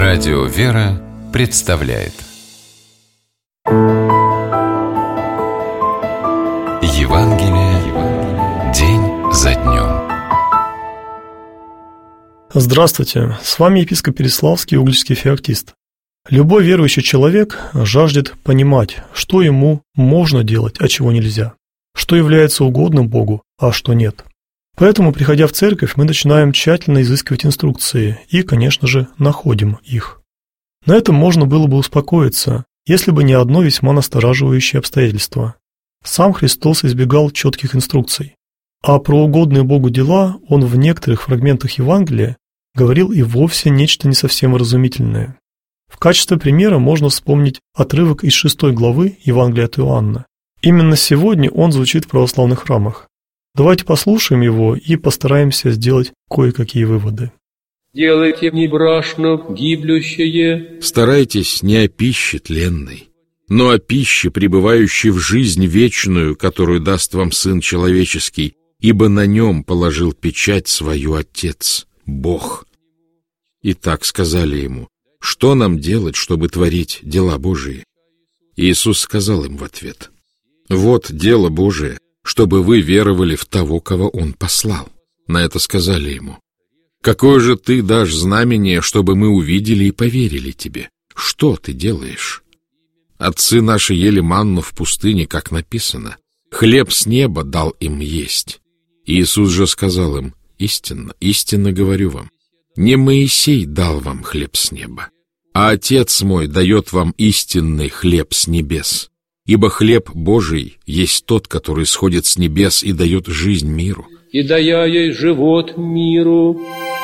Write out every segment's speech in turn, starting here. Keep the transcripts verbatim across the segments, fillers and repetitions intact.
Радио «Вера» представляет Евангелие день за днем. Здравствуйте, с вами епископ Переславский, Угличский феоктист. Любой верующий человек жаждет понимать, что ему можно делать, а чего нельзя, что является угодным Богу, а что нет. Поэтому, приходя в церковь, мы начинаем тщательно изыскивать инструкции и, конечно же, находим их. На этом можно было бы успокоиться, если бы не одно весьма настораживающее обстоятельство. Сам Христос избегал четких инструкций, а про угодные Богу дела он в некоторых фрагментах Евангелия говорил и вовсе нечто не совсем вразумительное. В качестве примера можно вспомнить отрывок из шестой главы Евангелия от Иоанна. Именно сегодня он звучит в православных храмах. Давайте послушаем его и постараемся сделать кое-какие выводы. «Делайте не брашно гиблющее». Старайтесь не о пище тленной, но о пище, пребывающей в жизнь вечную, которую даст вам Сын Человеческий, ибо на нем положил печать свою Отец, Бог. И так сказали ему: что нам делать, чтобы творить дела Божии? Иисус сказал им в ответ: вот дело Божие, чтобы вы веровали в того, кого Он послал. На это сказали ему: какое же ты дашь знамение, чтобы мы увидели и поверили тебе? Что ты делаешь? Отцы наши ели манну в пустыне, как написано: хлеб с неба дал им есть. Иисус же сказал им: истинно, истинно говорю вам, не Моисей дал вам хлеб с неба, а Отец мой дает вам истинный хлеб с небес. Ибо хлеб Божий есть тот, который сходит с небес и дает жизнь миру. И дая ей живот миру.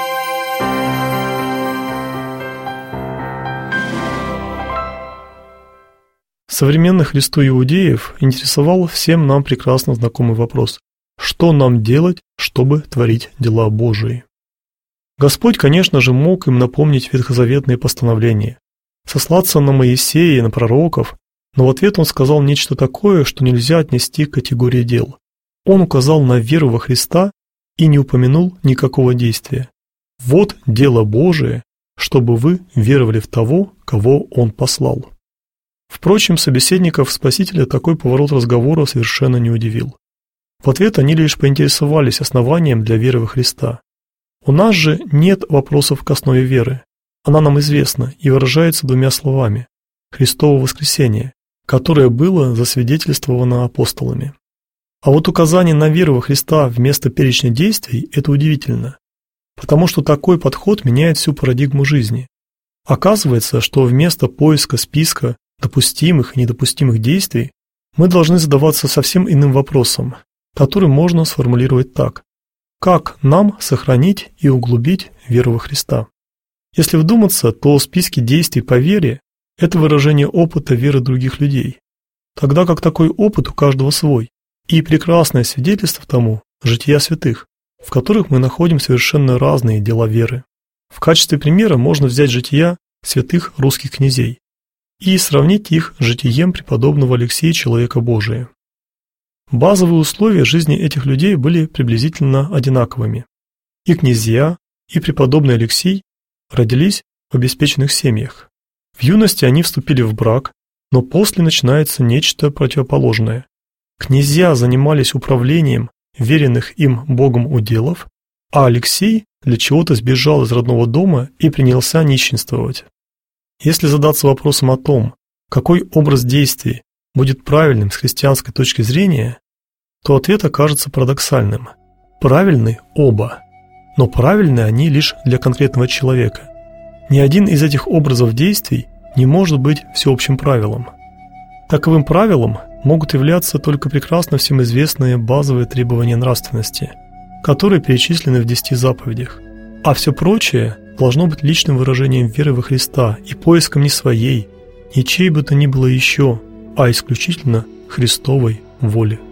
Современных Христу иудеев интересовал всем нам прекрасно знакомый вопрос: что нам делать, чтобы творить дела Божии? Господь, конечно же, мог им напомнить ветхозаветные постановления, сослаться на Моисея и на пророков, но в ответ он сказал нечто такое, что нельзя отнести к категории дел. Он указал на веру во Христа и не упомянул никакого действия. Вот дело Божие, чтобы вы веровали в того, кого Он послал. Впрочем, собеседников Спасителя такой поворот разговора совершенно не удивил. В ответ они лишь поинтересовались основанием для веры во Христа. У нас же нет вопросов к основе веры. Она нам известна и выражается двумя словами: Христово воскресение, которое было засвидетельствовано апостолами. А вот указание на веру во Христа вместо перечня действий – это удивительно, потому что такой подход меняет всю парадигму жизни. Оказывается, что вместо поиска списка допустимых и недопустимых действий мы должны задаваться совсем иным вопросом, который можно сформулировать так: как нам сохранить и углубить веру во Христа? Если вдуматься, то списки действий по вере – это выражение опыта веры других людей, тогда как такой опыт у каждого свой, и прекрасное свидетельство тому – жития святых, в которых мы находим совершенно разные дела веры. В качестве примера можно взять жития святых русских князей и сравнить их с житием преподобного Алексия Человека Божия. Базовые условия жизни этих людей были приблизительно одинаковыми. И князья, и преподобный Алексий родились в обеспеченных семьях. В юности они вступили в брак, но после начинается нечто противоположное. Князья занимались управлением веренных им Богом уделов, а Алексей для чего-то сбежал из родного дома и принялся нищенствовать. Если задаться вопросом о том, какой образ действий будет правильным с христианской точки зрения, то ответ окажется парадоксальным. Правильны оба, но правильны они лишь для конкретного человека. Ни один из этих образов действий не может быть всеобщим правилом. Таковым правилом могут являться только прекрасно всем известные базовые требования нравственности, которые перечислены в десяти заповедях, а все прочее должно быть личным выражением веры во Христа и поиском не своей, ни чьей бы то ни было еще, а исключительно Христовой воли.